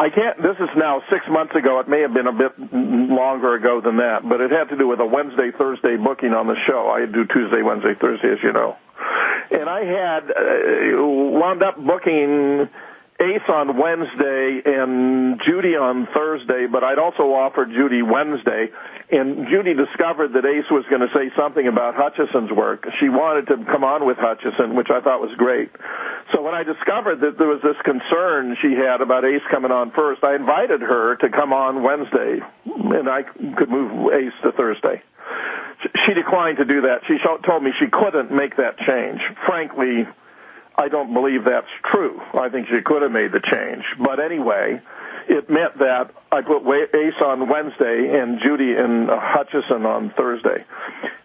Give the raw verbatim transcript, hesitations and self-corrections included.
I can't, this is now six months ago. It may have been a bit longer ago than that, but it had to do with a Wednesday, Thursday booking on the show. I do Tuesday, Wednesday, Thursday, as you know. And I had uh, wound up booking Ace on Wednesday and Judy on Thursday, but I'd also offered Judy Wednesday. And Judy discovered that Ace was going to say something about Hutchison's work. She wanted to come on with Hutchison, which I thought was great. So when I discovered that there was this concern she had about Ace coming on first, I invited her to come on Wednesday, and I could move Ace to Thursday. She declined to do that. She told me she couldn't make that change. Frankly, I don't believe that's true. I think she could have made the change. But anyway, it meant that I put Ace on Wednesday and Judy and Hutchison on Thursday.